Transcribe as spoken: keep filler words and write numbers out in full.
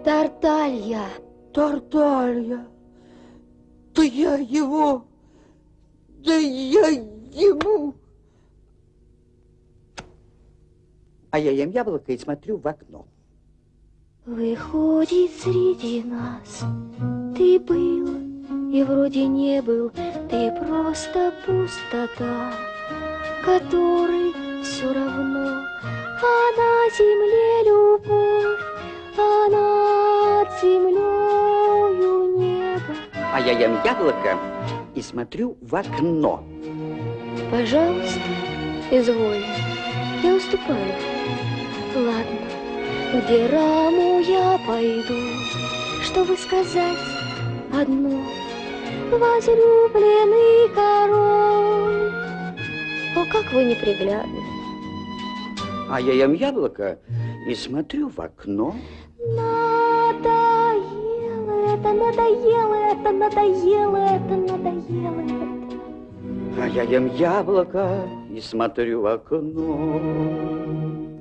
Тарталья. Тарталья. Да я его, да я ему. А я ем яблоко и смотрю в окно. Выходит, среди нас ты был и вроде не был, ты просто пустота, которой все равно, а на земле любовь, а над землею небо. А я ем яблоко и смотрю в окно. Пожалуйста, изволь, я уступаю. Ладно, где раму я пойду, чтобы сказать одно. Возлюбленный король. О, как вы неприглядны. А я ем яблоко и смотрю в окно. Надоело это, надоело это, надоело это, надоело это. А я ем яблоко и смотрю в окно.